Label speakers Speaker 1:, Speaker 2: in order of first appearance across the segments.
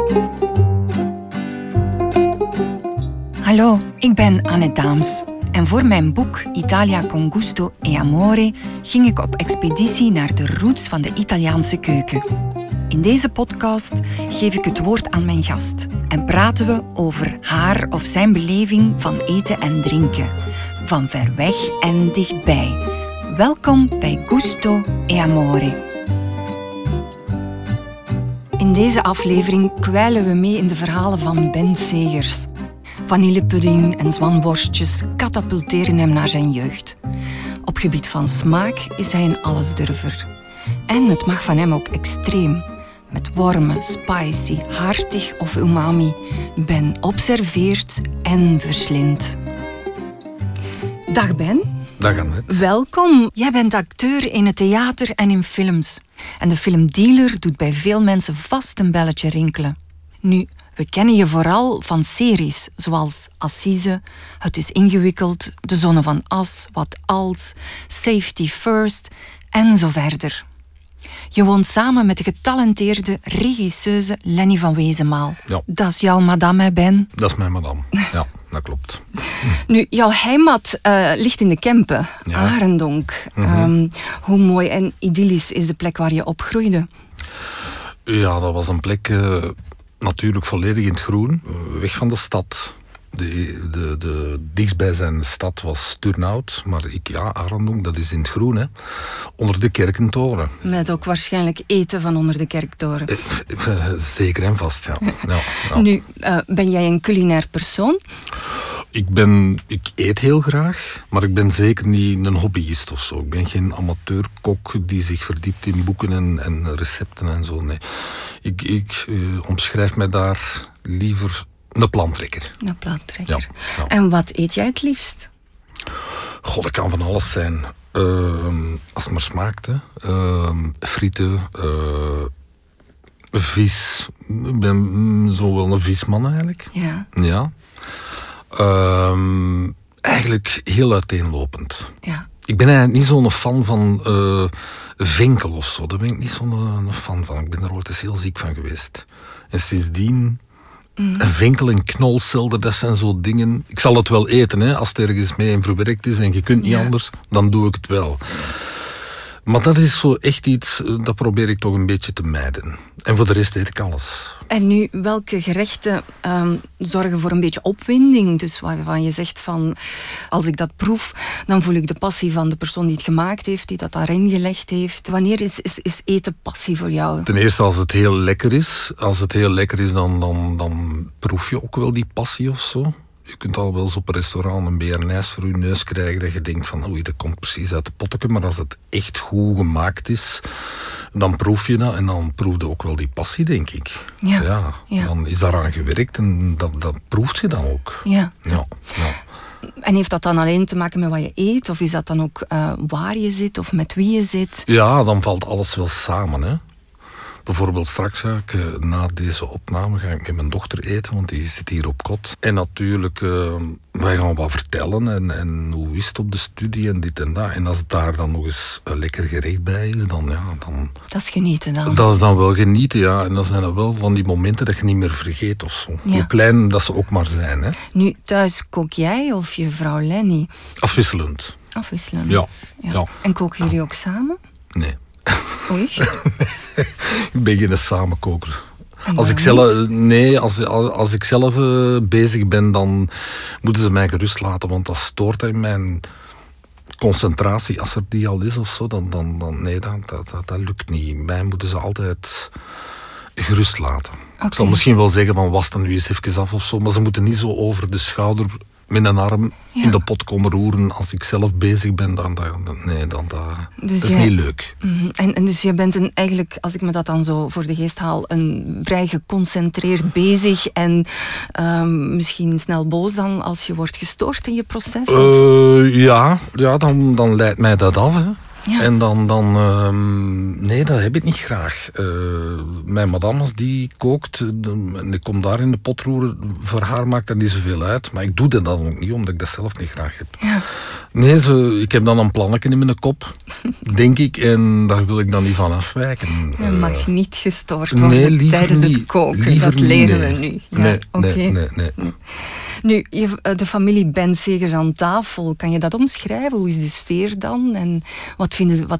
Speaker 1: Hallo, ik ben Anne Daams en voor mijn boek Italia con gusto e amore ging ik op expeditie naar de roots van de Italiaanse keuken. In deze podcast geef ik het woord aan mijn gast en praten we over haar of zijn beleving van eten en drinken, van ver weg en dichtbij. Welkom bij Gusto e Amore. In deze aflevering kwijlen we mee in de verhalen van Ben Segers. Vanillepudding en zwanworstjes katapulteren hem naar zijn jeugd. Op gebied van smaak is hij een allesdurver. En het mag van hem ook extreem. Met warme, spicy, hartig of umami. Ben observeert en verslindt. Dag Ben.
Speaker 2: Dag Annette.
Speaker 1: Welkom. Jij bent acteur in het theater en in films. En de filmdealer doet bij veel mensen vast een belletje rinkelen. Nu, we kennen je vooral van series zoals Assise, Het is ingewikkeld, De Zonne van As, Wat als, Safety First en zo verder. Je woont samen met de getalenteerde regisseuse Lenny van Wezenmaal.
Speaker 2: Ja.
Speaker 1: Dat is jouw madame, hè, Ben?
Speaker 2: Dat is mijn madame. Ja, dat klopt.
Speaker 1: Nu, jouw heimat ligt in de Kempen,
Speaker 2: Ja.
Speaker 1: Arendonk. Hoe mooi en idyllisch is de plek waar je opgroeide?
Speaker 2: Ja, dat was een plek natuurlijk volledig in het groen. Weg van de stad. De dichtstbijzijnde stad was Turnhout. Maar Arendonk, dat is in het groen, hè. Onder de Kerkentoren.
Speaker 1: Met ook waarschijnlijk eten van onder de kerktoren.
Speaker 2: Zeker en vast, ja. Ja.
Speaker 1: Nu, ben jij een culinair persoon?
Speaker 2: Ik eet heel graag, maar ik ben zeker niet een hobbyist of zo. Ik ben geen amateurkok die zich verdiept in boeken en recepten en zo. Nee. Ik omschrijf mij daar liever een plantrekker.
Speaker 1: Een plantrekker.
Speaker 2: Ja.
Speaker 1: En wat eet jij het liefst?
Speaker 2: God, dat kan van alles zijn. Als het maar smaakt, hè. Frieten, vis. Ik ben zo wel een visman eigenlijk.
Speaker 1: Ja.
Speaker 2: Ja. Eigenlijk heel uiteenlopend.
Speaker 1: Ja.
Speaker 2: Ik ben eigenlijk niet zo'n fan van vinkel of zo. Daar ben ik niet zo'n fan van. Ik ben er ooit eens heel ziek van geweest. En sindsdien... Een vinkel en knolselder, dat zijn zo dingen... Ik zal het wel eten, hè, als het ergens mee in verwerkt is en je kunt niet anders, dan doe ik het wel. Maar dat is zo echt iets, dat probeer ik toch een beetje te mijden. En voor de rest eet ik alles.
Speaker 1: En nu, welke gerechten zorgen voor een beetje opwinding? Dus waarvan je zegt van, als ik dat proef, dan voel ik de passie van de persoon die het gemaakt heeft, die dat daarin gelegd heeft. Wanneer is eten passie voor jou?
Speaker 2: Ten eerste als het heel lekker is. Als het heel lekker is, dan proef je ook wel die passie of zo. Je kunt al wel eens op een restaurant een bearnaise voor je neus krijgen dat je denkt van oei, dat komt precies uit de potteke. Maar als het echt goed gemaakt is, dan proef je dat en dan proef je ook wel die passie, denk ik.
Speaker 1: Ja.
Speaker 2: Dan is daaraan gewerkt en dat proeft je dan ook.
Speaker 1: Ja. En heeft dat dan alleen te maken met wat je eet? Of is dat dan ook waar je zit of met wie je zit?
Speaker 2: Ja, dan valt alles wel samen, hè. Bijvoorbeeld straks ga ik, na deze opname, ga ik met mijn dochter eten, want die zit hier op kot. En natuurlijk, wij gaan wat vertellen en hoe is het op de studie en dit en dat. En als daar dan nog eens een lekker gerecht bij is, dan...
Speaker 1: Dat is genieten dan.
Speaker 2: Dat is dan wel genieten, ja. En dat zijn dan wel van die momenten dat je niet meer vergeet of zo.
Speaker 1: Ja.
Speaker 2: Hoe klein dat ze ook maar zijn, hè.
Speaker 1: Nu, thuis kook jij of je vrouw Lenny?
Speaker 2: Afwisselend.
Speaker 1: Afwisselend?
Speaker 2: Ja.
Speaker 1: En koken jullie ook samen?
Speaker 2: Nee.
Speaker 1: Oei.
Speaker 2: Ik ben geen samenkoker.
Speaker 1: En
Speaker 2: Als ik zelf bezig ben, dan moeten ze mij gerust laten, want dat stoort in mijn concentratie. Als er die al is of zo, dat lukt niet. Mij moeten ze altijd gerust laten.
Speaker 1: Okay.
Speaker 2: Ik zal misschien wel zeggen van was dan nu eens even af of zo, maar ze moeten niet zo over de schouder met een arm in de pot komen roeren. Als ik zelf bezig ben, dat is niet leuk.
Speaker 1: En dus je bent eigenlijk, als ik me dat dan zo voor de geest haal, een vrij geconcentreerd bezig en misschien snel boos dan als je wordt gestoord in je proces?
Speaker 2: Dan leidt mij dat af. Hè.
Speaker 1: Ja.
Speaker 2: En nee, dat heb ik niet graag. Mijn madame, als die kookt, en ik kom daar in de pot roeren, voor haar maakt dat niet zoveel uit. Maar ik doe dat dan ook niet, omdat ik dat zelf niet graag heb.
Speaker 1: Ja.
Speaker 2: Nee, ik heb dan een plannetje in mijn kop, denk ik, en daar wil ik dan niet van afwijken.
Speaker 1: Je mag niet gestoord worden
Speaker 2: nee,
Speaker 1: tijdens
Speaker 2: niet.
Speaker 1: het koken.
Speaker 2: Liever
Speaker 1: Dat leren
Speaker 2: niet,
Speaker 1: we nu. Ja,
Speaker 2: nee,
Speaker 1: oké.
Speaker 2: nee.
Speaker 1: Nu, de familie Ben-Segers aan tafel, kan je dat omschrijven? Hoe is de sfeer dan? En wat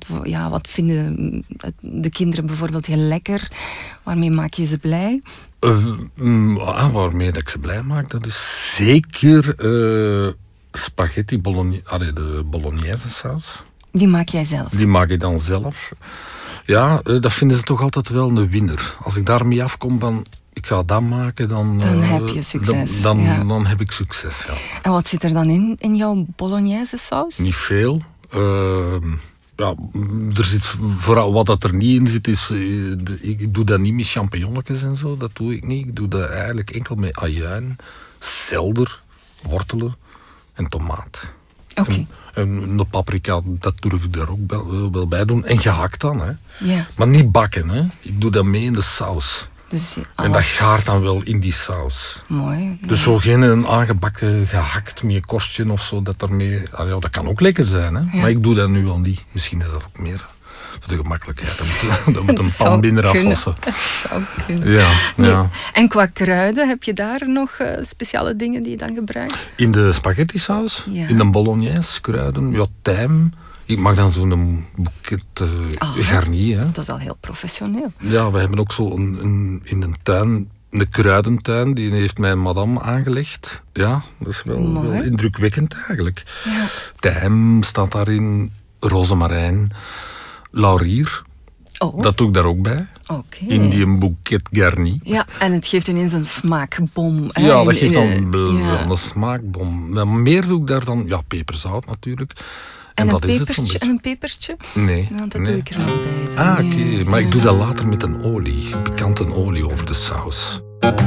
Speaker 1: vinden de kinderen bijvoorbeeld heel lekker? Waarmee maak je ze blij?
Speaker 2: Waarmee dat ik ze blij maak, dat is zeker spaghetti bolognese, de bolognese saus.
Speaker 1: Die maak jij zelf?
Speaker 2: Die maak ik dan zelf. Ja, dat vinden ze toch altijd wel een winnaar. Als ik daarmee afkom van, ik ga dat maken, dan
Speaker 1: heb je succes.
Speaker 2: Dan heb ik succes, ja.
Speaker 1: En wat zit er dan in jouw bolognese saus?
Speaker 2: Niet veel. Ja, er zit vooral wat dat er niet in zit, is... Ik doe dat niet met champignonnetjes en zo, dat doe ik niet. Ik doe dat eigenlijk enkel met ajuin, selder, wortelen en tomaat.
Speaker 1: Oké.
Speaker 2: En de paprika, dat durf ik daar ook wel bij doen. En gehakt dan, hè.
Speaker 1: Ja.
Speaker 2: Maar niet bakken, hè. Ik doe dat mee in de saus.
Speaker 1: Dus
Speaker 2: En dat gaart dan wel in die saus.
Speaker 1: Mooi.
Speaker 2: Dus zo geen een aangebakken gehakt met een korstje of zo. Dat kan ook lekker zijn, hè.
Speaker 1: Ja.
Speaker 2: Maar ik doe dat nu wel niet. Misschien is dat ook meer voor de gemakkelijkheid. Dan moet een
Speaker 1: zou
Speaker 2: pan binnen
Speaker 1: kunnen.
Speaker 2: afwassen.
Speaker 1: Het zou kunnen.
Speaker 2: Ja,
Speaker 1: Nee.
Speaker 2: ja.
Speaker 1: En qua kruiden, heb je daar nog speciale dingen die je dan gebruikt?
Speaker 2: In de spaghetti saus,
Speaker 1: Ja.
Speaker 2: in de bolognese kruiden, ja, tijm. Ik mag dan zo'n boeket garni, hè.
Speaker 1: Dat is al heel professioneel.
Speaker 2: Ja, we hebben ook zo in een tuin, een kruidentuin, die heeft mijn madame aangelegd. Ja, dat is wel indrukwekkend eigenlijk.
Speaker 1: Ja.
Speaker 2: Tijm staat daarin, rozemarijn, laurier,
Speaker 1: Oh,
Speaker 2: dat doe ik daar ook bij.
Speaker 1: oké.
Speaker 2: In die boeket garni.
Speaker 1: Ja, en het geeft ineens een smaakbom. Hè?
Speaker 2: Ja, dat geeft dan
Speaker 1: ja.
Speaker 2: een smaakbom. Maar meer doe ik daar dan, ja, peperzout natuurlijk.
Speaker 1: En
Speaker 2: dat
Speaker 1: een
Speaker 2: is het zo'n
Speaker 1: pepertje?
Speaker 2: beetje.
Speaker 1: En een pepertje?
Speaker 2: Nee.
Speaker 1: Want dat
Speaker 2: nee.
Speaker 1: doe ik er nog bij. dan.
Speaker 2: Ah, oké. Maar ik doe
Speaker 1: Ja.
Speaker 2: dat later met een olie. Pikante olie over de saus.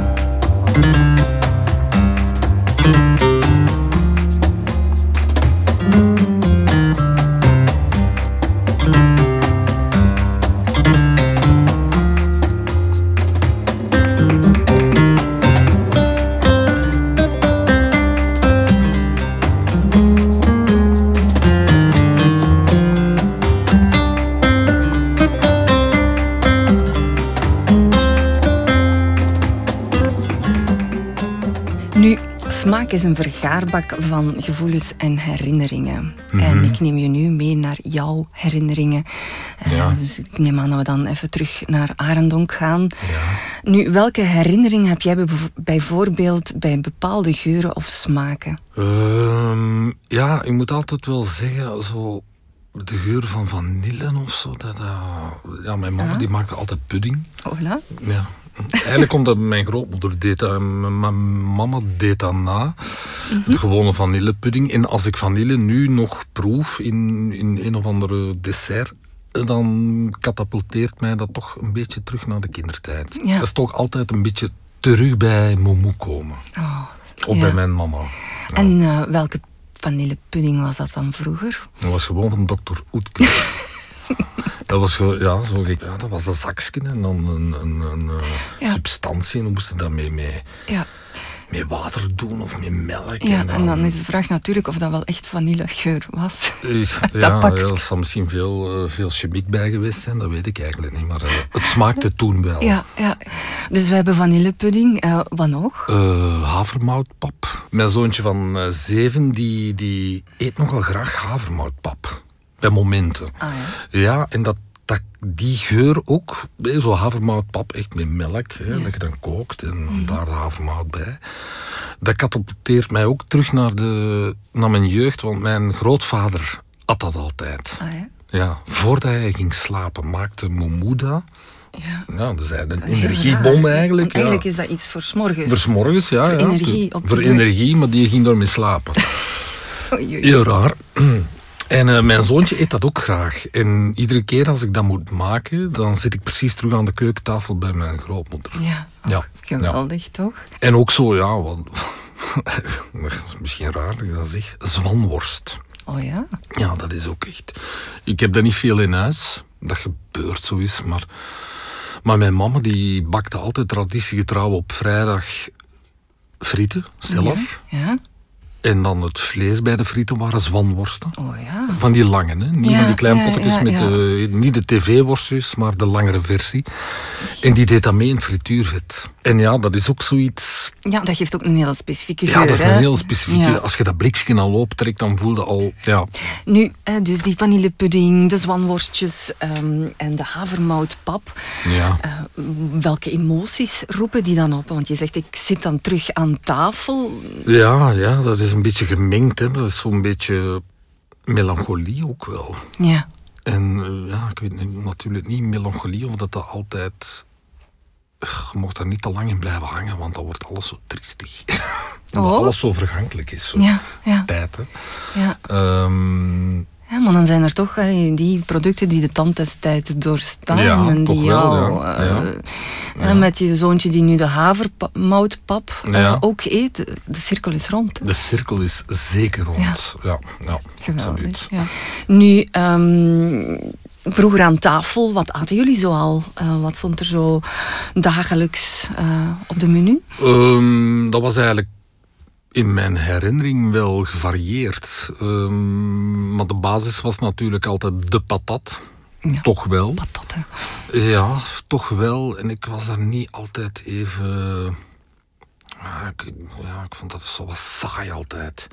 Speaker 1: Nu, smaak is een vergaarbak van gevoelens en herinneringen. En ik neem je nu mee naar jouw herinneringen.
Speaker 2: Ja.
Speaker 1: Dus ik neem aan dat we dan even terug naar Arendonk gaan.
Speaker 2: Ja.
Speaker 1: Nu, welke herinnering heb jij bijvoorbeeld bij bepaalde geuren of smaken?
Speaker 2: Ja, ik moet altijd wel zeggen, zo de geur van vanille of zo. Ja, mijn mama die maakte altijd pudding.
Speaker 1: Hola.
Speaker 2: Ja. Eigenlijk omdat mijn grootmoeder deed dat en mijn mama deed dat na. De gewone vanillepudding. En als ik vanille nu nog proef in een of andere dessert, dan katapulteert mij dat toch een beetje terug naar de kindertijd.
Speaker 1: Ja.
Speaker 2: Dat is toch altijd een beetje terug bij momoe komen.
Speaker 1: Oh,
Speaker 2: Of
Speaker 1: ja.
Speaker 2: bij mijn mama. Ja.
Speaker 1: En welke vanillepudding was dat dan vroeger?
Speaker 2: Dat was gewoon van dokter Oetker. Dat was gewoon, ja, dat was een zakje en dan een substantie. En dan moesten dat
Speaker 1: Ja.
Speaker 2: met water doen of met melk.
Speaker 1: Ja, en dan is de vraag natuurlijk of dat wel echt vanillegeur was.
Speaker 2: Ja,
Speaker 1: pakje.
Speaker 2: er zal misschien veel chemiek bij geweest zijn, dat weet ik eigenlijk niet. Maar het smaakte toen wel.
Speaker 1: Ja. Dus we hebben vanillepudding. Wat nog?
Speaker 2: Havermoutpap. Mijn zoontje van 7, die eet nogal graag havermoutpap. Bij momenten.
Speaker 1: Ah, ja.
Speaker 2: Ja, en die geur ook, zo havermoutpap, echt met melk, hè, dat je dan kookt en daar de havermout bij. Dat katapulteert mij ook terug naar mijn jeugd, want mijn grootvader at dat altijd.
Speaker 1: Ah, ja.
Speaker 2: Ja, voordat hij ging slapen maakte momoe dat.
Speaker 1: Ja.
Speaker 2: Ja, dus een
Speaker 1: Heel
Speaker 2: energiebom
Speaker 1: raar.
Speaker 2: eigenlijk.
Speaker 1: Want eigenlijk is dat iets voor 's morgens.
Speaker 2: Voor 's morgens, ja.
Speaker 1: Voor energie op te
Speaker 2: Voor
Speaker 1: doen.
Speaker 2: energie, maar die ging daarmee slapen.
Speaker 1: Oei, oei.
Speaker 2: Heel raar. En mijn zoontje eet dat ook graag. En iedere keer als ik dat moet maken, dan zit ik precies terug aan de keukentafel bij mijn grootmoeder.
Speaker 1: Ja,
Speaker 2: Ja.
Speaker 1: geweldig toch?
Speaker 2: En ook zo, ja, dat is misschien raar dat ik dat zeg, zwanworst.
Speaker 1: Oh ja?
Speaker 2: Ja, dat is ook echt... Ik heb dat niet veel in huis. Dat gebeurt zo eens, maar mijn mama die bakte altijd traditiegetrouw op vrijdag frieten, zelf.
Speaker 1: Ja?
Speaker 2: En dan het vlees bij de frieten waren zwanworsten.
Speaker 1: Oh ja.
Speaker 2: Van die lange, hè? Niet
Speaker 1: Ja,
Speaker 2: van die kleine
Speaker 1: ja,
Speaker 2: potjes
Speaker 1: ja,
Speaker 2: met
Speaker 1: ja.
Speaker 2: niet de tv-worstjes, maar de langere versie. En die deed dat mee in het frituurvet. En ja, dat is ook zoiets...
Speaker 1: Ja, dat geeft ook een hele specifieke geur.
Speaker 2: Ja, dat is
Speaker 1: hè?
Speaker 2: een heel specifieke...
Speaker 1: Ja.
Speaker 2: Als je dat blikje al optrekt, dan voel je al... Ja,
Speaker 1: Nu, dus die vanillepudding, de zwanworstjes en de havermoutpap.
Speaker 2: ja.
Speaker 1: Welke emoties roepen die dan op? Want je zegt, ik zit dan terug aan tafel.
Speaker 2: Ja, dat is een beetje gemengd. Hè. Dat is zo'n beetje melancholie ook wel.
Speaker 1: Ja.
Speaker 2: En ja, ik weet natuurlijk niet melancholie of dat altijd... Je mocht daar niet te lang in blijven hangen, want dan wordt alles zo triestig. Omdat
Speaker 1: Oh.
Speaker 2: alles zo vergankelijk is. Zo.
Speaker 1: Ja.
Speaker 2: Tijd, hè.
Speaker 1: Ja.
Speaker 2: Ehm,
Speaker 1: Ja, maar dan zijn er toch die producten die de tandtesttijd doorstaan.
Speaker 2: Ja,
Speaker 1: en die
Speaker 2: toch wel,
Speaker 1: jou,
Speaker 2: ja.
Speaker 1: met je zoontje die nu de havermoutpap
Speaker 2: Ja.
Speaker 1: ook eet. De cirkel is rond. Hè?
Speaker 2: de cirkel is zeker rond. Ja,
Speaker 1: Geweldig.
Speaker 2: absoluut.
Speaker 1: Ja. Nu, vroeger aan tafel, wat aten jullie zo al? Wat stond er zo dagelijks op de menu?
Speaker 2: Dat was eigenlijk in mijn herinnering wel gevarieerd. Maar de basis was natuurlijk altijd de patat.
Speaker 1: Ja.
Speaker 2: Toch wel.
Speaker 1: Patat, hè?
Speaker 2: Ja, toch wel. En ik was daar niet altijd even... ik vond dat zo wat saai altijd.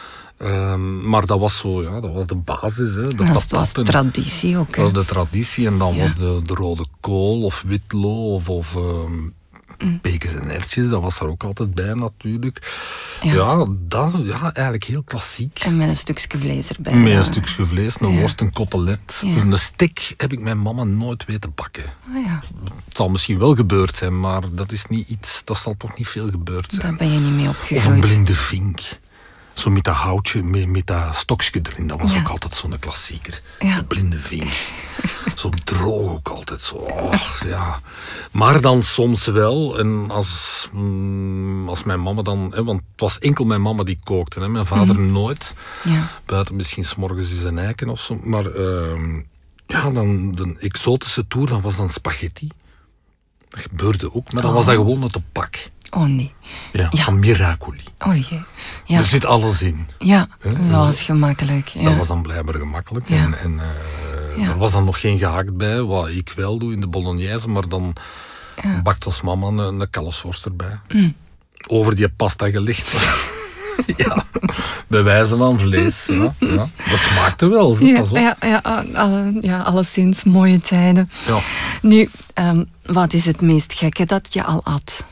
Speaker 2: Maar dat was zo, ja, dat was de basis. Hè, de
Speaker 1: Dat was
Speaker 2: patat en-
Speaker 1: traditie ook. Hè?
Speaker 2: de traditie. En dan
Speaker 1: Ja.
Speaker 2: was de rode kool of witlo of pekens en erwtjes. Dat was er ook altijd bij natuurlijk.
Speaker 1: Ja.
Speaker 2: Ja, eigenlijk heel klassiek.
Speaker 1: En met een stukje vlees erbij.
Speaker 2: Met
Speaker 1: ja.
Speaker 2: een stukje vlees, een
Speaker 1: Ja.
Speaker 2: worst, een kotelet.
Speaker 1: Ja.
Speaker 2: Een steak heb ik mijn mama nooit weten bakken.
Speaker 1: Ah, ja.
Speaker 2: Het zal misschien wel gebeurd zijn, maar dat is niet iets, dat zal toch niet veel gebeurd zijn.
Speaker 1: Daar ben je niet mee
Speaker 2: Of een
Speaker 1: opgegroeid.
Speaker 2: blinde vink. Zo met dat houtje, met dat stokje erin. Dat was
Speaker 1: Ja.
Speaker 2: ook altijd zo'n klassieker.
Speaker 1: Ja.
Speaker 2: De blinde vink. Zo droog ook altijd. Zo. Oh, ja. Maar dan soms wel. En als mijn mama dan... Hè, want het was enkel mijn mama die kookte. Hè, mijn vader nooit.
Speaker 1: Ja.
Speaker 2: Buiten misschien 's morgens eens een eiken of zo. Maar ja, dan de exotische tour, dat was dan spaghetti. Dat gebeurde ook. Maar dan was dat gewoon uit de pak.
Speaker 1: Oh nee.
Speaker 2: Ja,
Speaker 1: Ja.
Speaker 2: van Miracoli.
Speaker 1: Oh jee. Ja.
Speaker 2: Er zit alles in.
Speaker 1: Ja,
Speaker 2: Hè,
Speaker 1: dat was gemakkelijk. Ja.
Speaker 2: Dat was dan blijkbaar gemakkelijk.
Speaker 1: Ja.
Speaker 2: En
Speaker 1: Ja.
Speaker 2: er was dan nog geen gehakt bij, wat ik wel doe in de bolognese, maar dan bakt ons mama een kalfsworst erbij. Over die pasta gelegd. Ja, bij wijze van vlees. Ja. Dat smaakte wel, zeg, pas op.
Speaker 1: Ja, alleszins mooie tijden.
Speaker 2: Ja.
Speaker 1: Nu, wat is het meest gekke dat je al at?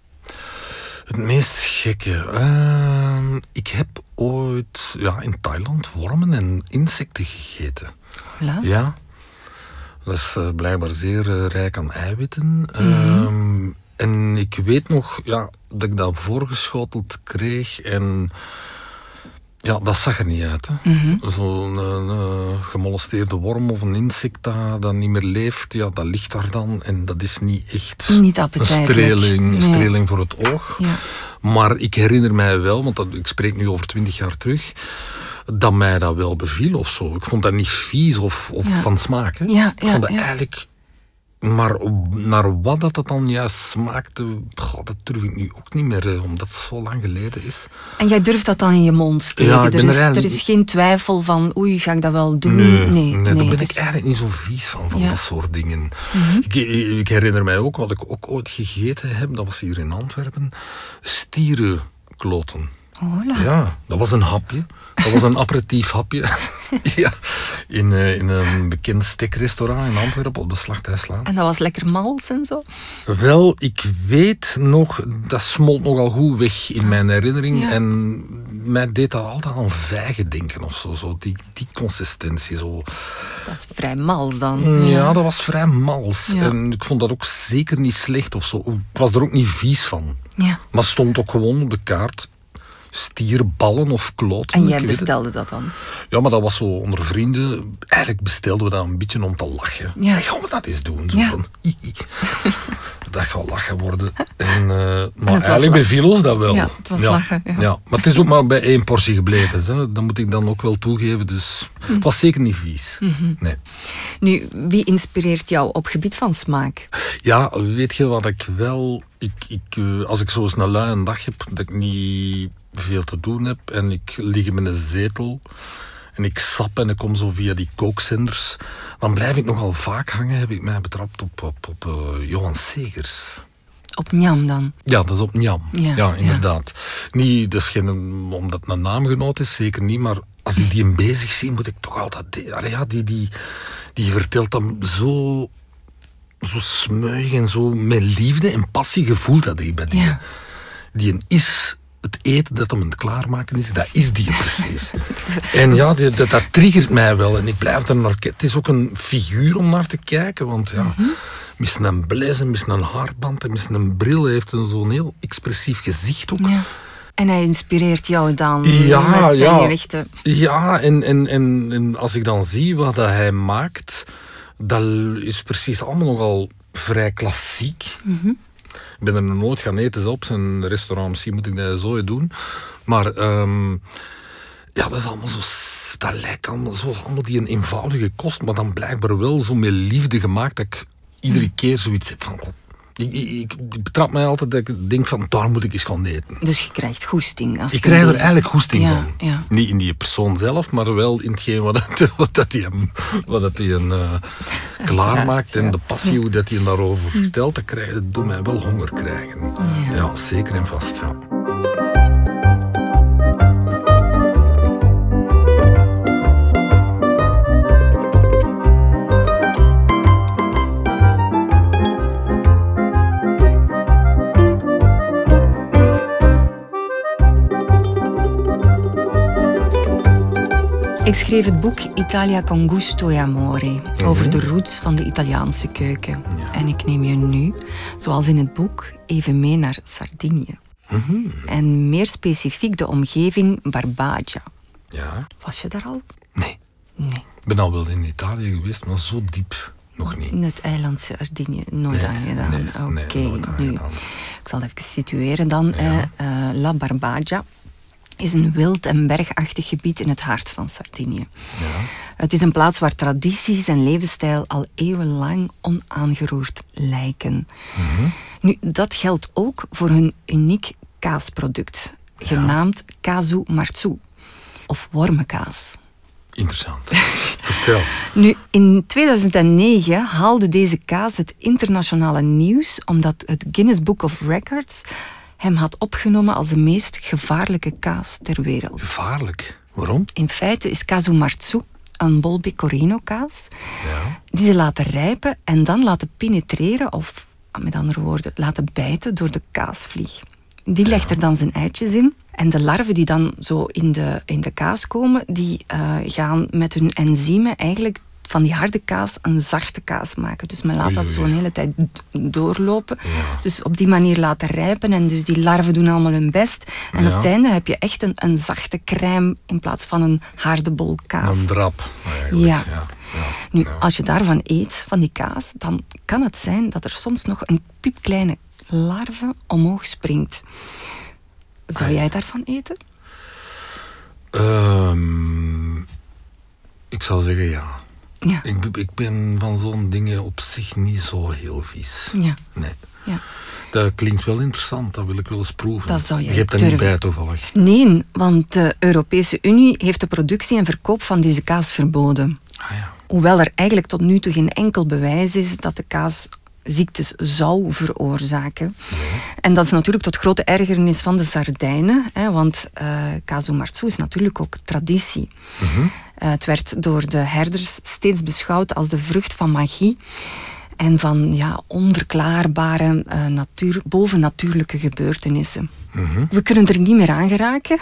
Speaker 2: Het meest gekke. Ik heb ooit in Thailand wormen en insecten gegeten.
Speaker 1: Voilà.
Speaker 2: Ja. Dat is blijkbaar zeer rijk aan eiwitten. En ik weet nog dat ik dat voorgeschoteld kreeg en ja, dat zag er niet uit. Hè. Zo'n gemolesteerde worm of een insect dat niet meer leeft, ja, dat ligt daar dan en dat is niet echt
Speaker 1: Niet appetijtelijk.
Speaker 2: een
Speaker 1: Nee.
Speaker 2: streling voor het oog.
Speaker 1: Ja.
Speaker 2: Maar ik herinner mij wel, want ik spreek nu over 20 jaar terug, dat mij dat wel beviel of zo. Ik vond dat niet vies of van smaak. Hè.
Speaker 1: Ja,
Speaker 2: Ik vond dat
Speaker 1: ja.
Speaker 2: eigenlijk... Maar naar wat dat dan juist smaakte, dat durf ik nu ook niet meer, omdat het zo lang geleden is.
Speaker 1: En jij durft dat dan in je mond steken?
Speaker 2: Ja, ik ben er
Speaker 1: er
Speaker 2: eigenlijk-
Speaker 1: is geen twijfel van, oei, ga ik dat wel doen?
Speaker 2: Nee, daar ben
Speaker 1: dus-
Speaker 2: ik eigenlijk niet zo vies van
Speaker 1: Ja.
Speaker 2: dat soort dingen. Ik herinner mij ook, wat ik ook ooit gegeten heb, dat was hier in Antwerpen, stierenkloten.
Speaker 1: Voilà.
Speaker 2: Ja, dat was een hapje. Dat was een aperitief hapje. Ja, in een bekend steakrestaurant in Antwerpen op de Slachthuislaan.
Speaker 1: En dat was lekker mals en zo?
Speaker 2: Wel, ik weet nog, dat smolt nogal goed weg in mijn herinnering.
Speaker 1: Ja.
Speaker 2: En mij deed dat altijd aan vijgen denken of zo. Zo die consistentie. Zo.
Speaker 1: Dat is vrij mals dan.
Speaker 2: Ja, dat was vrij mals.
Speaker 1: Ja.
Speaker 2: En ik vond dat ook zeker niet slecht of zo. Ik was er ook niet vies van.
Speaker 1: Ja.
Speaker 2: Maar stond ook gewoon op de kaart stierballen of kloten.
Speaker 1: En
Speaker 2: ik
Speaker 1: jij
Speaker 2: weet het.
Speaker 1: bestelde dat dan?
Speaker 2: Ja, maar dat was zo onder vrienden. Eigenlijk bestelden we dat een beetje om te lachen.
Speaker 1: Ja.
Speaker 2: Gaan we dat eens doen? Zo
Speaker 1: Ja.
Speaker 2: van, hihi. dat gaat lachen worden. Maar eigenlijk beviel ons dat wel.
Speaker 1: Ja, het was lachen. Ja.
Speaker 2: Ja, maar het is ook maar bij 1 portie gebleven. Hè. Dat moet ik dan ook wel toegeven. Dus het was zeker niet vies. Nee.
Speaker 1: Nu, wie inspireert jou op gebied van smaak?
Speaker 2: Ja, weet je wat ik wel... als ik zo eens een luie dag heb, dat ik niet veel te doen heb en ik lig in een zetel en ik sap en ik kom zo via die kookzenders, dan blijf ik nogal vaak hangen, heb ik mij betrapt op Johan Segers.
Speaker 1: Op Njam dan?
Speaker 2: Ja, dat is op Njam.
Speaker 1: Ja,
Speaker 2: Inderdaad. Niet, dat is geen, omdat het een naamgenoot is, zeker niet, maar als ik die hem bezig zie, moet ik toch altijd... Die vertelt dan zo smuig en zo met liefde en passie gevoel dat ik bij die.
Speaker 1: Ja.
Speaker 2: Die is het eten dat hem aan het klaarmaken is, dat is die precies. En ja, dat triggert mij wel en ik blijf er naar kijken. Het is ook een figuur om naar te kijken, want ja, mis een bles, mis een haarband en mis een bril, hij heeft zo'n heel expressief gezicht ook.
Speaker 1: Ja. En hij inspireert jou dan met
Speaker 2: Ja,
Speaker 1: zijn gerechten?
Speaker 2: Ja, en als ik dan zie wat dat hij maakt, dat is precies allemaal nogal vrij klassiek. Ik ben er nog nooit gaan eten, op zijn restaurant, misschien moet ik dat zo doen. Maar ja, dat is allemaal zo... Dat lijkt allemaal zo, allemaal die een eenvoudige kost, maar dan blijkbaar wel zo met liefde gemaakt dat ik iedere keer zoiets heb van... Ik betrap mij altijd dat ik denk van, daar moet ik eens gaan eten.
Speaker 1: Dus je krijgt goesting.
Speaker 2: Ik krijg er eigenlijk goesting van.
Speaker 1: Ja.
Speaker 2: Niet in die persoon zelf, maar wel in hetgeen wat hij klaarmaakt. En de passie hoe dat hij daarover vertelt, dat doet mij wel honger krijgen. Ja, zeker en vast. Ja.
Speaker 1: Ik schreef het boek Italia con gusto e amore over de roots van de Italiaanse keuken. Ja. En ik neem je nu, zoals in het boek, even mee naar Sardinië. En meer specifiek de omgeving Barbagia.
Speaker 2: Ja.
Speaker 1: Was je daar al?
Speaker 2: Nee.
Speaker 1: Nee.
Speaker 2: Ik ben al wel in Italië geweest, maar zo diep nog niet.
Speaker 1: In het eiland Sardinië, nooit aangedaan. Oké, nu. Ik zal even situeren dan. Ja. La Barbagia is een wild en bergachtig gebied in het hart van Sardinië. Ja. Het is een plaats waar tradities en levensstijl al eeuwenlang onaangeroerd lijken. Nu, dat geldt ook voor hun uniek kaasproduct, genaamd Casu Marzu, of wormenkaas.
Speaker 2: Interessant. Vertel.
Speaker 1: Nu, in 2009 haalde deze kaas het internationale nieuws omdat het Guinness Book of Records hem had opgenomen als de meest gevaarlijke kaas ter wereld.
Speaker 2: Gevaarlijk? Waarom?
Speaker 1: In feite is Casu Marzu een bol pecorino kaas die ze laten rijpen en dan laten penetreren, of met andere woorden laten bijten door de kaasvlieg. Die legt er dan zijn eitjes in. En de larven die dan zo in de kaas komen, die gaan met hun enzymen eigenlijk van die harde kaas een zachte kaas maken. Dus men laat dat zo een hele tijd doorlopen. Ja. Dus op die manier laten rijpen. En dus die larven doen allemaal hun best. En op het einde heb je echt een zachte crème in plaats van een harde bol kaas.
Speaker 2: Een drap eigenlijk. Ja.
Speaker 1: Nu, als je daarvan eet, van die kaas, dan kan het zijn dat er soms nog een piepkleine larve omhoog springt. Zou jij daarvan eten?
Speaker 2: Ik zou zeggen ja. Ja. Ik ben van zo'n dingen op zich niet zo heel vies.
Speaker 1: Ja.
Speaker 2: Nee.
Speaker 1: Ja.
Speaker 2: Dat klinkt wel interessant, dat wil ik wel eens proeven.
Speaker 1: Dat zou je
Speaker 2: hebt er niet bij toevallig?
Speaker 1: Nee, want de Europese Unie heeft de productie en verkoop van deze kaas verboden.
Speaker 2: Ja.
Speaker 1: Hoewel er eigenlijk tot nu toe geen enkel bewijs is dat de kaas ziektes zou veroorzaken. Ja. En dat is natuurlijk tot grote ergernis van de Sardijnen, want Casu Marzu is natuurlijk ook traditie. Het werd door de herders steeds beschouwd als de vrucht van magie en van onverklaarbare bovennatuurlijke gebeurtenissen. We kunnen er niet meer aan geraken.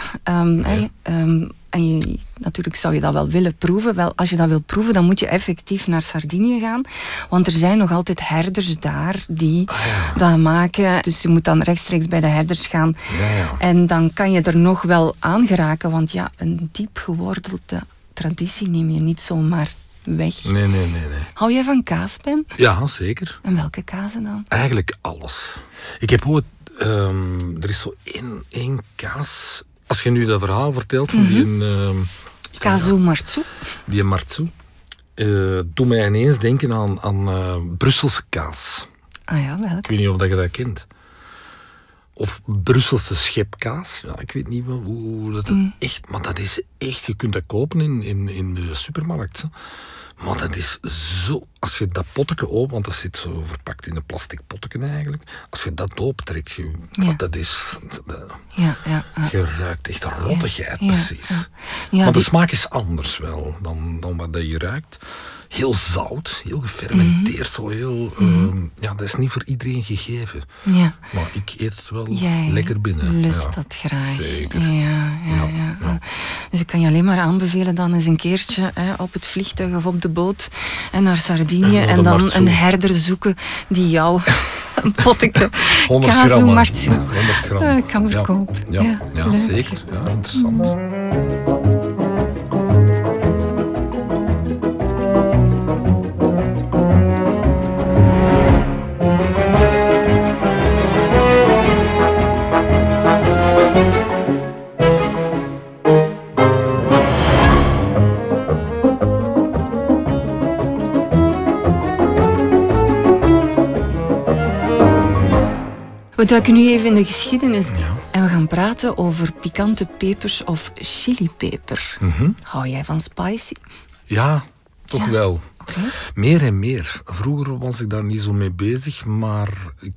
Speaker 1: En natuurlijk zou je dat wel willen proeven. Wel, als je dat wil proeven, dan moet je effectief naar Sardinië gaan. Want er zijn nog altijd herders daar die dat maken. Dus je moet dan rechtstreeks bij de herders gaan.
Speaker 2: Ja.
Speaker 1: En dan kan je er nog wel aan geraken. Want een diep gewordelde traditie neem je niet zomaar weg.
Speaker 2: Nee.
Speaker 1: Hou jij van kaas, Ben?
Speaker 2: Ja, zeker.
Speaker 1: En welke kazen dan?
Speaker 2: Eigenlijk alles. Ik heb ooit... er is zo één kaas... Als je nu dat verhaal vertelt van die...
Speaker 1: Kazu marzu?
Speaker 2: Die marzu. Doet mij ineens denken aan Brusselse kaas.
Speaker 1: Ah ja, welke?
Speaker 2: Ik weet niet of je dat kent. Of Brusselse schepkaas. Ja, ik weet niet hoe dat echt... Maar dat is echt... Je kunt dat kopen in de supermarkt. Hè. Maar dat is zo... Als je dat potje open... Want dat zit zo verpakt in een plastic potje eigenlijk. Als je dat opentrekt... Dat is...
Speaker 1: Ja.
Speaker 2: Je ruikt echt rottigheid, precies.
Speaker 1: Ja,
Speaker 2: maar de smaak is anders wel dan wat je ruikt. Heel zout, heel gefermenteerd. Zo heel, dat is niet voor iedereen gegeven.
Speaker 1: Ja.
Speaker 2: Maar ik eet het wel
Speaker 1: Jij
Speaker 2: lekker binnen.
Speaker 1: Lust dat graag.
Speaker 2: Zeker.
Speaker 1: Ja. Dus ik kan je alleen maar aanbevelen dan eens een keertje op het vliegtuig of op de boot en naar Sardinië en dan marzu. Een herder zoeken die jou een potje
Speaker 2: 100
Speaker 1: kazu
Speaker 2: gram.
Speaker 1: marzu
Speaker 2: 100 gram.
Speaker 1: kan verkopen.
Speaker 2: Ja, zeker. Ja, interessant.
Speaker 1: We duiken nu even in de geschiedenis en we gaan praten over pikante pepers of chilipeper. Hou jij van spicy?
Speaker 2: Ja, toch wel.
Speaker 1: Okay.
Speaker 2: Meer en meer. Vroeger was ik daar niet zo mee bezig, maar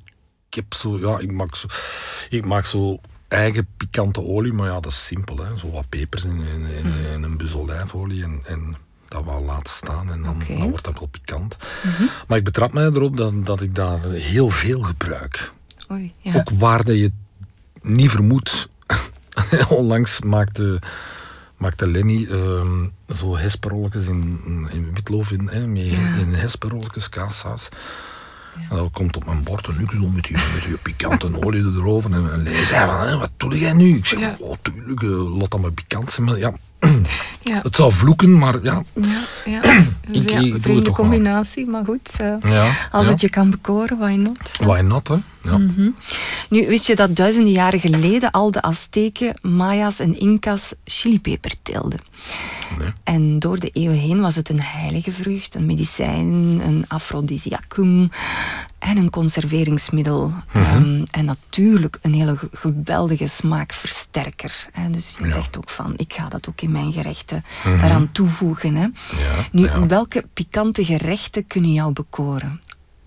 Speaker 2: ik maak zo eigen pikante olie, maar ja, dat is simpel. Hè. Zo wat pepers in een bus olijfolie en dat wel laten staan en dan wordt dat wel pikant. Maar ik betrap mij erop dat ik dat heel veel gebruik.
Speaker 1: Oei, ja.
Speaker 2: Ook waar dat je het niet vermoedt. Onlangs maakte Lenny zo hesperolletjes in witloof in hesperolletjes, kaassaus. Ja. En dat komt op mijn bord en ik zo met die pikante olie erover. En Lenny zei van, wat doe jij nu? Ik zeg, tuurlijk, laat dat maar pikant zijn. Maar ja, het zou vloeken, maar ja. Ik doe het toch
Speaker 1: combinatie, maar goed. Als het je kan bekoren, why not?
Speaker 2: Why not, hè? Ja.
Speaker 1: Nu, wist je dat duizenden jaren geleden al de Azteken, Maya's en Inca's chilipeper teelden?
Speaker 2: Nee.
Speaker 1: En door de eeuwen heen was het een heilige vrucht, een medicijn, een afrodisiacum en een conserveringsmiddel. En natuurlijk een hele geweldige smaakversterker. Dus je zegt ook van, ik ga dat ook in mijn gerechten eraan toevoegen. Hè. Nu, welke pikante gerechten kunnen jou bekoren?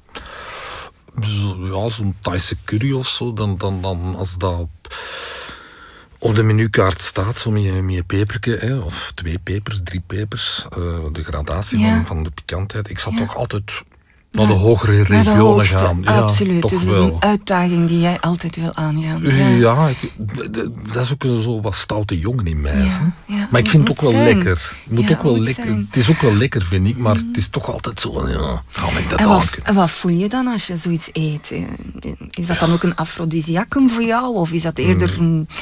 Speaker 2: Ja, zo'n Thaise curry of zo, dan als dat op de menukaart staat, zo met een peperke, of 2 pepers, 3 pepers, de gradatie van de pikantheid. Ik zal toch altijd naar de hogere regionen gaan.
Speaker 1: Absoluut,
Speaker 2: toch
Speaker 1: dus het is een uitdaging die jij altijd wil aangaan.
Speaker 2: Dat is ook zo wat stoute jongen in mij. Maar ik vind het ook wel lekker. Het moet ook wel lekker. Het is ook wel lekker, vind ik, maar het is toch altijd zo van, ga ik dat aankunnen.
Speaker 1: En wat voel je dan als je zoiets eet? Is dat dan ook een afrodisiacum voor jou? Of is dat eerder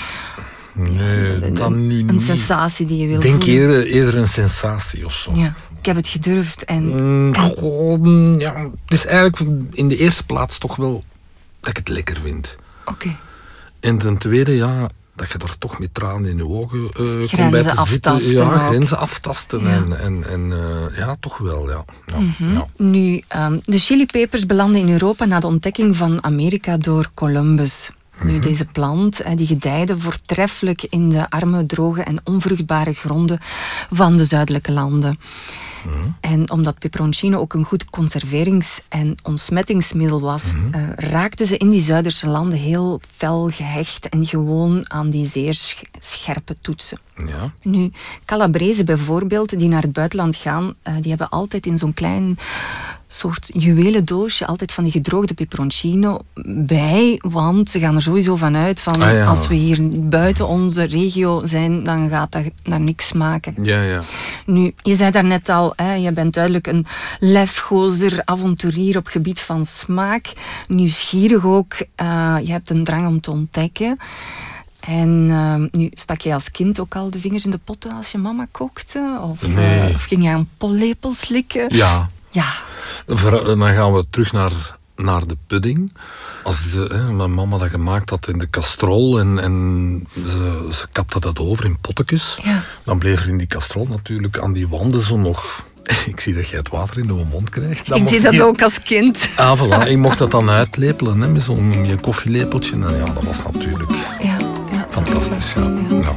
Speaker 1: een sensatie die je wil voelen?
Speaker 2: Ik denk eerder een sensatie of zo.
Speaker 1: Ja. Ik heb het gedurfd en...
Speaker 2: Het is eigenlijk in de eerste plaats toch wel dat ik het lekker vind.
Speaker 1: Oké.
Speaker 2: En ten tweede, dat je er toch met tranen in je ogen komt bij te
Speaker 1: aftasten
Speaker 2: zitten. Ja,
Speaker 1: ook.
Speaker 2: grenzen aftasten. En toch wel,
Speaker 1: Nu, de chilipepers belanden in Europa na de ontdekking van Amerika door Columbus. Nu, deze plant die gedijde voortreffelijk in de arme, droge en onvruchtbare gronden van de zuidelijke landen. En omdat peperoncino ook een goed conserverings- en ontsmettingsmiddel was, raakten ze in die Zuiderse landen heel fel gehecht en gewoon aan die zeer scherpe toetsen.
Speaker 2: Ja.
Speaker 1: Nu, Calabrese bijvoorbeeld, die naar het buitenland gaan, die hebben altijd in zo'n klein soort juwelen doosje altijd van die gedroogde peperoncino bij, want ze gaan er sowieso van uit van als we hier buiten onze regio zijn, dan gaat dat naar niks smaken.
Speaker 2: Ja.
Speaker 1: Nu, je zei daarnet al, je bent duidelijk een lefgozer, avonturier op gebied van smaak, nieuwsgierig ook, je hebt een drang om te ontdekken. En nu, stak jij als kind ook al de vingers in de potten als je mama kookte?
Speaker 2: Nee.
Speaker 1: Of ging jij een pollepel slikken?
Speaker 2: Ja.
Speaker 1: Ja.
Speaker 2: Dan gaan we terug naar de pudding. Als mijn mama dat gemaakt had in de kastrol en ze kapte dat over in pottekes, dan bleef er in die kastrol natuurlijk aan die wanden zo nog... Ik zie dat jij het water in je mond krijgt.
Speaker 1: Ik deed dat ook als kind.
Speaker 2: Voilà. Ik mocht dat dan uitlepelen, hè, met zo'n koffielepeltje. En ja, dat was natuurlijk fantastisch. Ja.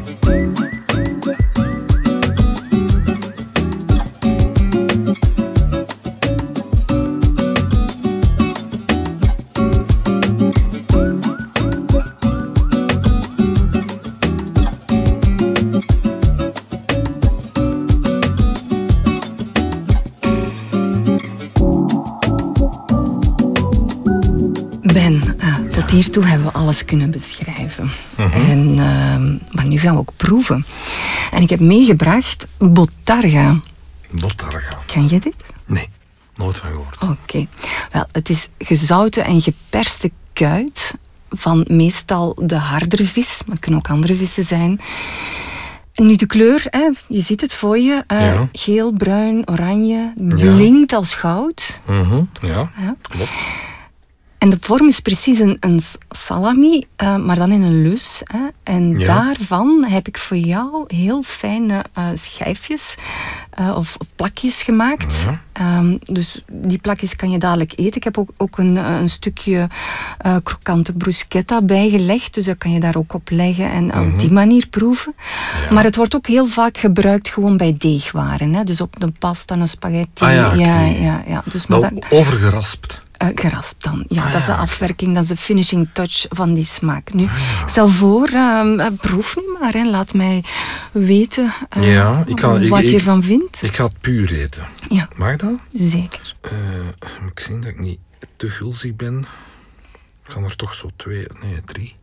Speaker 1: Tot hiertoe hebben we alles kunnen beschrijven. Maar nu gaan we ook proeven. En ik heb meegebracht botarga.
Speaker 2: Botarga.
Speaker 1: Ken je dit?
Speaker 2: Nee, nooit van gehoord.
Speaker 1: Oké. Wel, het is gezouten en geperste kuit van meestal de hardere vis. Maar het kunnen ook andere vissen zijn. En nu de kleur, je ziet het voor je. Geel, bruin, oranje. Blinkt als goud.
Speaker 2: Ja, klopt.
Speaker 1: En de vorm is precies een salami, maar dan in een lus. En daarvan heb ik voor jou heel fijne schijfjes of plakjes gemaakt. Dus die plakjes kan je dadelijk eten. Ik heb ook een stukje krokante bruschetta bijgelegd. Dus dat kan je daar ook op leggen en op die manier proeven. Ja. Maar het wordt ook heel vaak gebruikt gewoon bij deegwaren. Hè? Dus op een pasta, een spaghetti. Dus
Speaker 2: overgeraspt.
Speaker 1: Geraspt dan. Ja, dat is de afwerking, dat is de finishing touch van die smaak. Nu, stel voor, proef nu maar en laat mij weten wat je ervan vindt.
Speaker 2: Ik ga het puur eten.
Speaker 1: Ja.
Speaker 2: Mag dat?
Speaker 1: Zeker.
Speaker 2: Ik zie dat ik niet te gulzig ben. Ik ga er toch zo 3.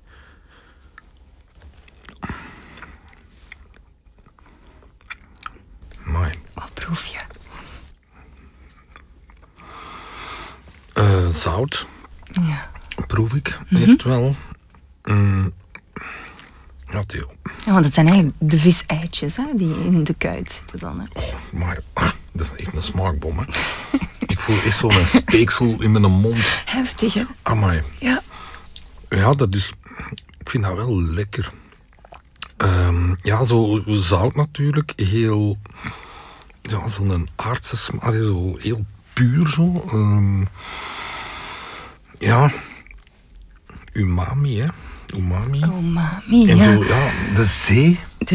Speaker 2: Mooi.
Speaker 1: Wat proef je?
Speaker 2: Zout.
Speaker 1: Ja.
Speaker 2: Proef ik eerst wel. Theo.
Speaker 1: Ja, want het zijn eigenlijk de viseitjes die in de kuit zitten dan. Hè.
Speaker 2: Oh, maar dat is echt een smaakbom. Hè. Ik voel echt zo'n speeksel in mijn mond.
Speaker 1: Heftig, hè?
Speaker 2: Amai.
Speaker 1: Ja.
Speaker 2: Ja, dat is... Ik vind dat wel lekker. Zo zout natuurlijk. Heel... Ja, zo'n aardse smaak. Zo heel puur zo. Umami, hè. Umami, en zo, de zee.
Speaker 1: De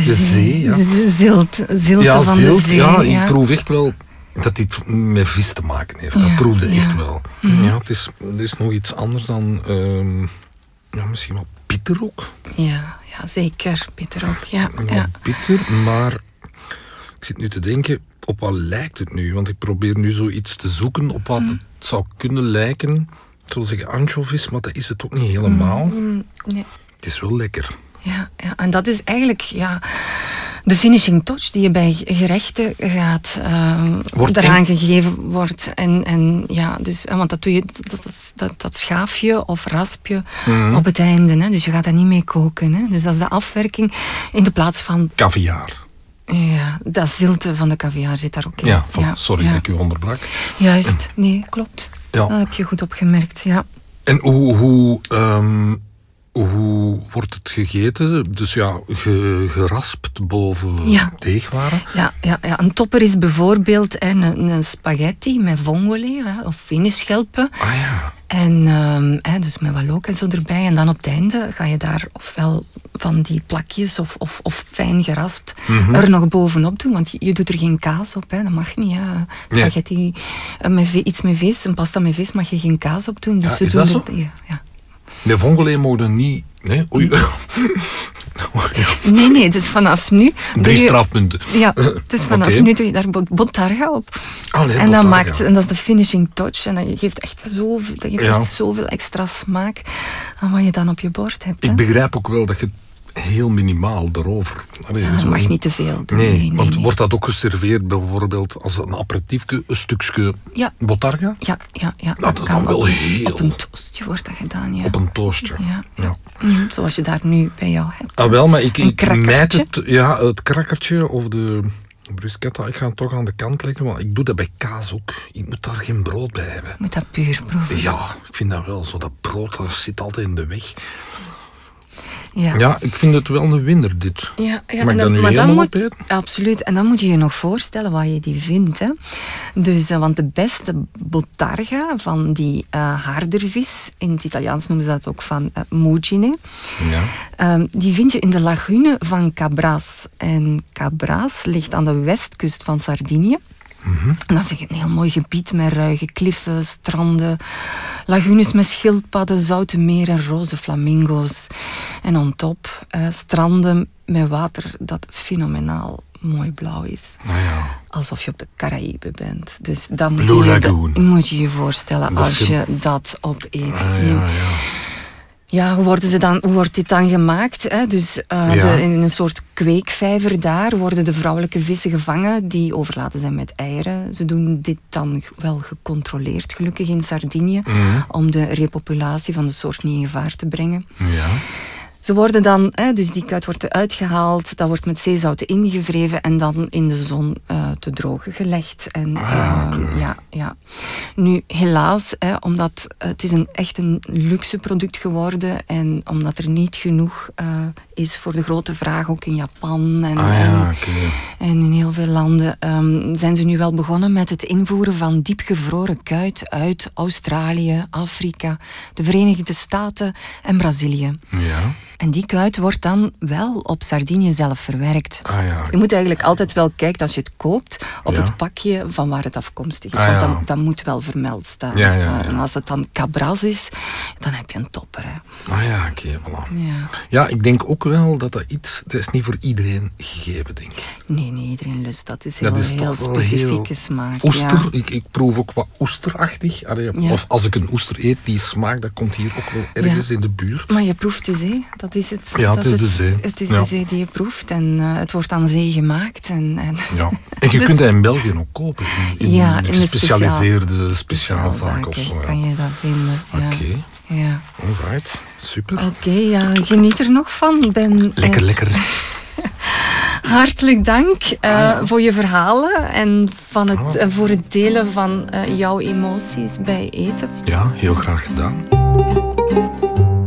Speaker 1: zilte van de zee.
Speaker 2: Ja, ik proef echt wel dat dit met vis te maken heeft. Dat proefde echt wel. Ja, het is nog iets anders dan... misschien wel bitter ook.
Speaker 1: Ja, zeker. Bitter ook, ja.
Speaker 2: Bitter, maar... Ik zit nu te denken, op wat lijkt het nu? Want ik probeer nu zoiets te zoeken op wat het zou kunnen lijken. Ik zou zeggen anchovies, maar dat is het ook niet helemaal.
Speaker 1: Nee.
Speaker 2: Het is wel lekker.
Speaker 1: Ja, en dat is eigenlijk de finishing touch die je bij gerechten gaat eraan gegeven wordt. Want dat doe je, dat schaafje of raspje op het einde. Hè? Dus je gaat dat niet mee koken. Hè? Dus dat is de afwerking in de plaats van...
Speaker 2: Caviar.
Speaker 1: Ja, dat zilte van de caviar zit daar ook in.
Speaker 2: Sorry dat ik u onderbrak.
Speaker 1: Juist, nee, klopt. Ja. Dat heb je goed opgemerkt, ja.
Speaker 2: En hoe wordt het gegeten? Dus geraspt boven deegwaren?
Speaker 1: Ja, een topper is bijvoorbeeld een spaghetti met vongole of venusschelpen. En dus met wat look en zo erbij. En dan op het einde ga je daar ofwel van die plakjes of fijn geraspt er nog bovenop doen. Want je doet er geen kaas op, hè. Dat mag niet. Hè. Spaghetti iets met vis, een pasta met vis, mag je geen kaas op doen. Dus
Speaker 2: is dat zo?
Speaker 1: Ja.
Speaker 2: De vongole mogen niet... Nee? Oei.
Speaker 1: Nee, dus vanaf nu...
Speaker 2: 3 strafpunten.
Speaker 1: Ja, dus vanaf nu doe je daar botarga op. En dat is de finishing touch. En dat geeft echt zoveel extra smaak aan wat je dan op je bord hebt. Hè?
Speaker 2: Ik begrijp ook wel dat je heel minimaal erover. Allee,
Speaker 1: Dat mag niet te veel doen.
Speaker 2: Nee, want
Speaker 1: nee.
Speaker 2: wordt dat ook geserveerd bijvoorbeeld als een aperitiefje, een stukje botarga?
Speaker 1: Ja.
Speaker 2: Dat is dan wel heel...
Speaker 1: Op een toastje wordt dat gedaan, ja.
Speaker 2: Op een toastje.
Speaker 1: Ja. Zoals je daar nu bij jou hebt.
Speaker 2: Ah, wel, maar ik
Speaker 1: krakkertje.
Speaker 2: mijt het krakkertje of de bruschetta. Ik ga het toch aan de kant leggen, want ik doe dat bij kaas ook. Ik moet daar geen brood bij hebben.
Speaker 1: Je moet dat puur proeven.
Speaker 2: Ja, ik vind dat wel zo. Dat brood dat zit altijd in de weg.
Speaker 1: Ja.
Speaker 2: Ja, ik vind het wel een winnaar, dit.
Speaker 1: Ja,
Speaker 2: Mag ik dat nu helemaal opeten?
Speaker 1: Absoluut. En dan moet je je nog voorstellen waar je die vindt. Hè. Dus, want de beste botarga van die haardervis, in het Italiaans noemen ze dat ook van mugine, die vind je in de lagune van Cabras. En Cabras ligt aan de westkust van Sardinië. En dat is een heel mooi gebied met ruige kliffen, stranden, lagunes met schildpadden, zoute meren, roze flamingo's. En on top stranden met water dat fenomenaal mooi blauw is. Alsof je op de Caraïben bent. Dus dat moet je je voorstellen als je dat opeet. Ja, hoe wordt dit dan gemaakt? Hè? Dus in een soort kweekvijver daar worden de vrouwelijke vissen gevangen die overladen zijn met eieren. Ze doen dit dan wel gecontroleerd, gelukkig in Sardinië, om de repopulatie van de soort niet in gevaar te brengen.
Speaker 2: Ja.
Speaker 1: Ze worden dan, dus die kuit wordt uitgehaald, dat wordt met zeezout ingevreven en dan in de zon te drogen gelegd. En, Nu, helaas, omdat het is echt een luxe product geworden en omdat er niet genoeg is voor de grote vraag, ook in Japan en in heel veel landen, zijn ze nu wel begonnen met het invoeren van diepgevroren kuit uit Australië, Afrika, de Verenigde Staten en Brazilië.
Speaker 2: Ja.
Speaker 1: En die kuit wordt dan wel op Sardinië zelf verwerkt. Je moet eigenlijk altijd wel kijken, als je het koopt, op het pakje van waar het afkomstig is. Want dat moet wel vermeld staan. En als het dan Cabras is, dan heb je een topper. Hè.
Speaker 2: Voilà. Ja, ik denk ook wel dat dat is niet voor iedereen gegeven, denk ik.
Speaker 1: Nee, iedereen lust dat. Het is heel specifieke smaak.
Speaker 2: Oester, ik proef ook wat oesterachtig. Of als ik een oester eet, die smaak, dat komt hier ook wel ergens in de buurt.
Speaker 1: Maar je proeft de zee. Dat is het.
Speaker 2: Ja, het is de zee.
Speaker 1: Het is de zee die je proeft en het wordt aan zee gemaakt. En
Speaker 2: je kunt dat in België ook kopen. In
Speaker 1: de
Speaker 2: gespecialiseerde speciaalzaken of zo.
Speaker 1: Kan je dat vinden.
Speaker 2: Oké.
Speaker 1: Ja.
Speaker 2: Alright, super.
Speaker 1: Oké, geniet er nog van, Ben.
Speaker 2: Lekker.
Speaker 1: Hartelijk dank voor je verhalen en voor het delen van jouw emoties bij eten.
Speaker 2: Ja, heel graag gedaan.